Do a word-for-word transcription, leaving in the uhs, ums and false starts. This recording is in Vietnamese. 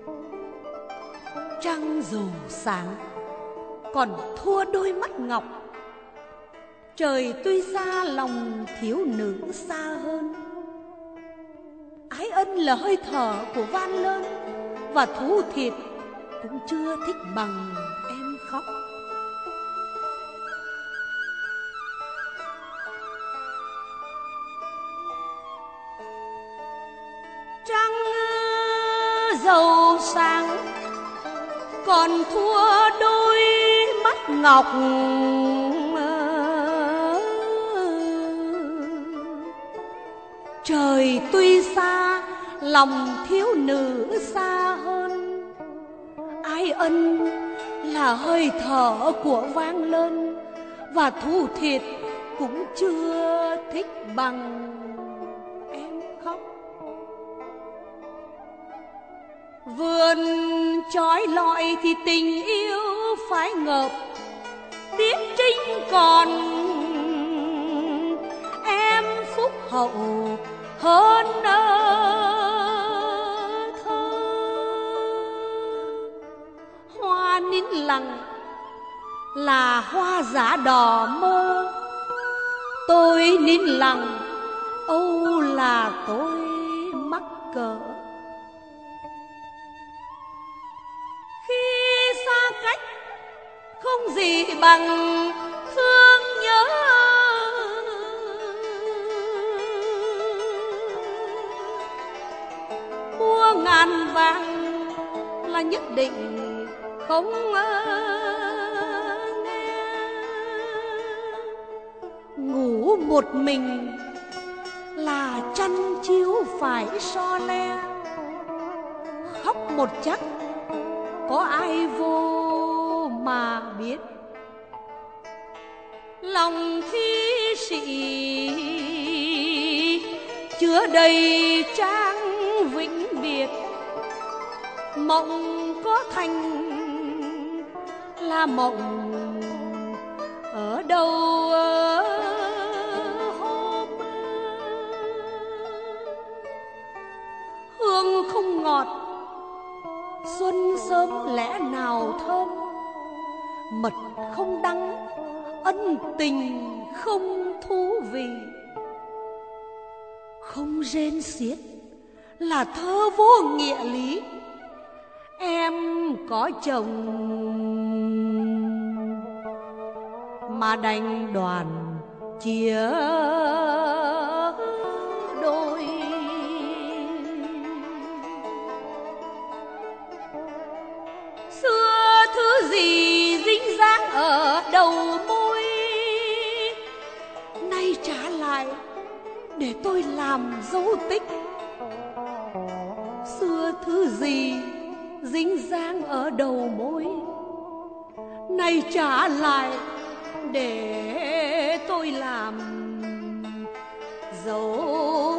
Trăng rồ sáng còn thua đôi mắt ngọc. Trời tuy xa lòng thiếu nữ xa hơn. Ái ân là hơi thở của van lơn, và thú thịt cũng chưa thích bằng em khóc. Trăng dầu sáng còn thua đôi mắt ngọc. Trời tuy xa lòng thiếu nữ xa hơn. Ái ân là hơi thở của vang lơn, và thú thịt cũng chưa thích bằng em khóc. Vườn trói lọi thì tình yêu phái ngợp. Tiết trinh còn em phúc hậu hơn thơ. Hoa nín lặng là hoa giả đỏ mơ. Tôi nín lặng âu là tôi mắc cỡ. Khi xa cách không gì bằng thương nhớ. Mua ngàn vàng là nhất định không nghe. Ngủ một mình là chăn chiếu phải so le. Khóc một chắc có ai vô mà biết. Lòng thi sĩ chứa đầy trang vĩnh biệt. Mộng có thành là mộng ở đâu hôm. Hương không ngọt xuân sớm lẽ nào thơm. Mật không đắng ân tình không thú vị. Không rên xiết là thơ vô nghĩa lý. Em có chồng mà đành đoàn chia đôi. Xưa thứ gì dính dáng ở đầu môi, nay trả lại để tôi làm dấu tích. Xưa thứ gì dính dáng ở đầu môi, nay trả lại để tôi làm dấu